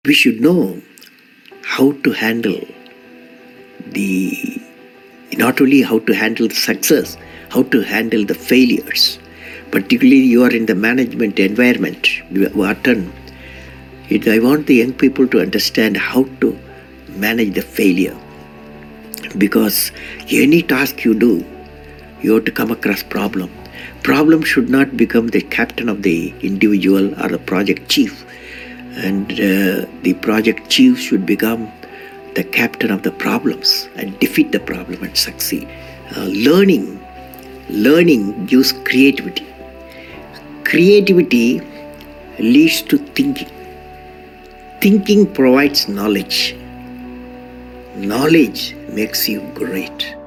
we should know how to handle not only how to handle the success, how to handle the failures. Particularly you are in the management environment, Wharton. I want the young people to understand how to manage the failure. Because any task you do, you have to come across problem. Problem should not become the captain of the individual or the project chief. And the project chief should become the captain of the problems and defeat the problem and succeed. Learning gives creativity. Creativity leads to thinking. Thinking provides knowledge. Knowledge makes you great.